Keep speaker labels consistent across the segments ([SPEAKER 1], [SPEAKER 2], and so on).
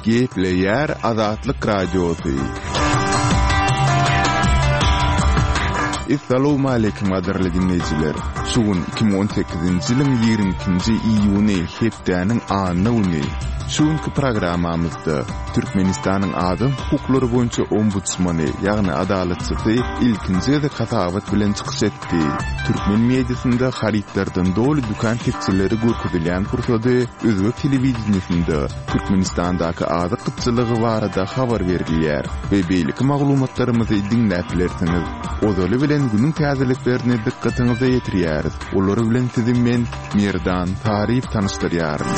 [SPEAKER 1] Gepleyer Azatlyk Radiosu. Assalamu alaykum adarly dinleyijiler. Şugun 2018-nji ýylyň 22-nji iýuny hepdäniň anyny. Şuňky programmamyzda Türkmenistanyň adam hukuklary boýunça ombudsmany, ýagny adalatçysy ilkinji de katabat bilen çykyş etdi. Türkmen mediasynda haritlerden doly dukan tekçileri görkezilýän pursady özbek telewizionyasynda Türkmenistandaky ady kıtçylygy barada habar berilýär we beýleki maglumatlarymyzy dinläplersiniz. Odaly bilen günüň täzeliklerini dikkatiňize ýetirýäris. Olary bilen sizin men Merdan Tarif tanıştyrýarym.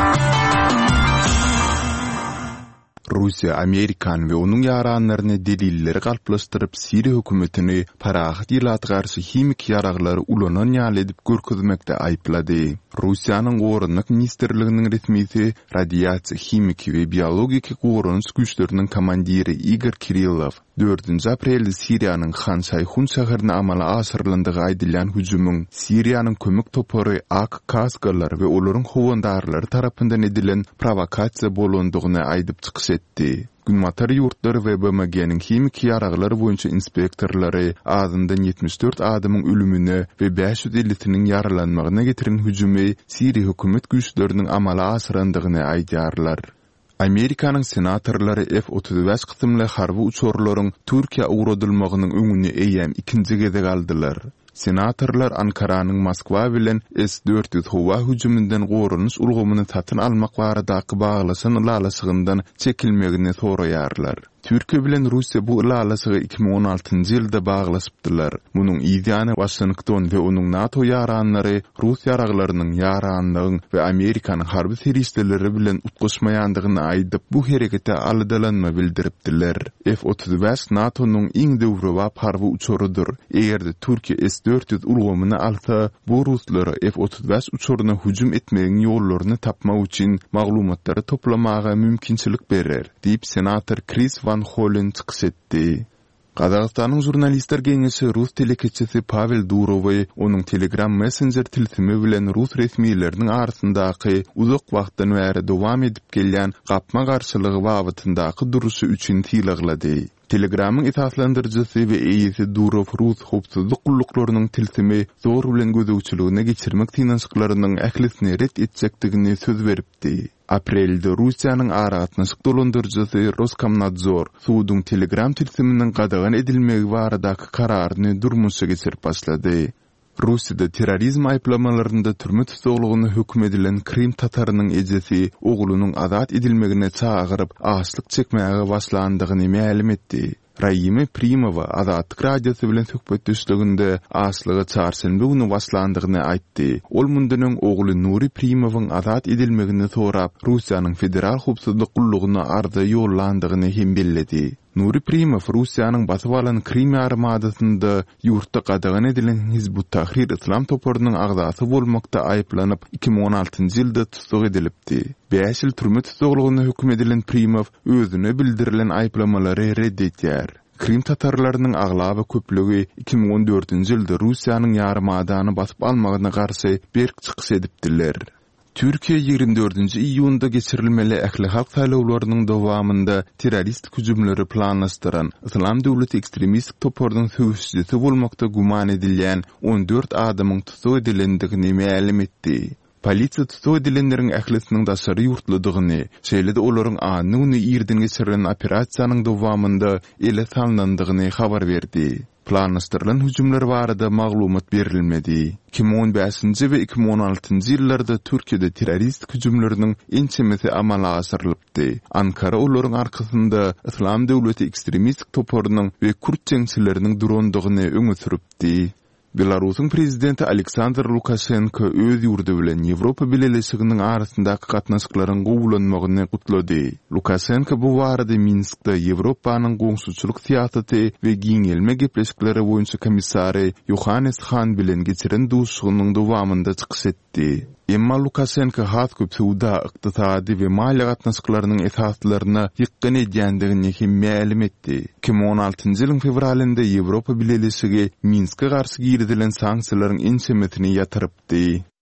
[SPEAKER 1] Russiya, Amerikan we onuň ýaranlaryny delilleri galplaşdyryp Siriýa hökümetini parahat ýylaty garşy himik ýaraglary ulanan ýaly edip görkezmekde aýplady. Russiýanyň Gorunluk Ministrliginiň resmisi radiasiýa, himik we biologik gorunç güýçleriniň komandiri Igor Kirillov 4 aprelde Siriýanyň Han Şayhun şäherine amala aşyrylandygy aýdylýan hüjümüň Siriýanyň kömek topary AK-Kasgalar we olaryň howandarlary tarapyndan edilen provokasiýa bolandygyny aýdyp çykyş etdi. Günmatary ýurtlar we BMG-niň himik ýaraglary boýunça inspektorlary azyndan 74 adamyň ölümine we 550-siniň ýaralanmagyna getiren hüjümi Siriýa hökümet güýçleriniň amala aşyrandygyny aýdýarlar. Amerikanyň senatorlary F-35 kysymly harby uçurlaryň Türkiýe uğradylmagynyň öňüne eýýän ikinji gezek aldylar. Senatorlar Ankaranyň Moskwa bilen S-400 howa hüjümünden gorunç ulgamyny satyn almak baradaky baglasyn lalasygyndan çekilmegini soraýarlar. Türkiýe bilen Russiýa bu lalasygy 2016-njy ýylda baglasypdylar. Munyň ýa-ni Washington we onuň NATO ýaranlary Russiýa ýaraglarynyň ýaranlygyň we Amerikanyň harby serişleri bilen utgaşmaýandygyny aýdyp bu herekete aldalanma bildiripdiler. F-35 NATO'nun iň döwrewap harby uçurudur. Eger Türkiýe S-400 ulgamyny alsa, bu Ruslar F-35 uçuruna hüjüm etmegiň ýollaryny tapmak üçin maglumatlary toplamaga mümkinçilik berer, diýip senator Chris Van Hollen çykyş etdi. Qazaqstanyň jurnalistler geňeşi Rus telekeçisi Pavel Durov we onuň Telegram Messenger tilsimi bilen Rus resmiýetleriniň arasyndaky uzak wagtdan bäri dowam edip gelýän gapma garşylygy wagtyndaky duruşy üçin tilaglady. Telegramyň esaslandyrjysy we eýisi Durov Rus howpsuzlyk gullaklarynyň tilsimi zor bilen gözegçiligine geçirmek tynançyklarynyň ählisini ret etjekdigini söz beripdi. Aprelde Russiýanyň aragatnaşyk dolandyrjysy Roskomnadzor suwdyň Telegram tilsiminiň gadagan edilmegi baradaky kararyny durmuşa geçirip başlady. Russiýada terrorizm aýplamalарynda türme tutuglygyny hökm edilen Krim tatarynyň ejesi oglunyň azat edilmegine çagyryp açlyk çekmäge başlandygyny ma'lum etdi. Raime Primova Azatlyk Radiosu bilen söhbetdeşliginde açlygy çarşamba güni başlandygyny aýtdy. Ol mundan ogly Nuri Primowyň azat edilmegini sorap Russiýanyň federal howpsuzlyk gullagyna arza ýollandygyny hem belledi. Nuri Primov Russiýanyň basyp alan Krim armadasynda ýurtda gadagan edilen Hizbut Tahrir İslam toparynyň agzasy bolmakda aýplanyp 2016-njy ýylda tutuk edilipdi. 5 ýyl türme tutuglygyna hökm edilen Primov özüne bildirilen aýplamalary reddetýär. Krim tatarlarynyň aglaba köplügi 2014-njy ýylda Russiýanyň ýarmadany basyp almagyna garşy berk çykyş edipdiler. Türkiýe 24-nji iýunda geçirilmeli ähli-halk saýlawlarynyň dowamynda terrorist hüjümleri planlaşdyran Islam döwleti ekstremist toparynyň söwüşçisi bolmakda guman edilýän 14 adamyň tutuk edilendigini ma'lum etdi. Polisiýa tutuk edilenleriň ählisiniň daşary ýurtladygyny, şeýle-de olaryň anyny ýerden geçirilen operasiýanyň dowamynda ele sanlandygyny habar berdi. Planlaşdyrylan hüjümler barada maglumat berilmedi. 2015-nji we 2016-njy ýyllarda Türkiýede terrorist hüjümleriniň ençemesi amala aşyrylypdy. Ankara olaryň arkasynda Islam döwleti ekstremist toparynyň we Kürt jeňçileriniň durandygyny öňe süripdi. Belarusyň prezidenti Aleksandr Lukashenko öz ýurdu bilen Ýewropa Birleşiginiň arasyndaky gatnaşyklaryň gowulanmagyny gutlady. Lukashenko bu barada Minskde Ýewropanyň goňşuçylyk siýasaty we giňelme gepleşikleri boýunça komissary Johannes Hahn bilen geçiren duşugynyň dowamynda çykyş etdi. Emma Lukashenko hatkyp suwda, ykdysady we maliýa gatnaşyklarynyň esaslaryna ýykgyn edýändigini hem ma'lum etdi. 2016-njy ýylyň fevralynda Ýewropa Birleşigi Minske garşy girdilen sanksiýalaryň ençemesini ýatyrypdy.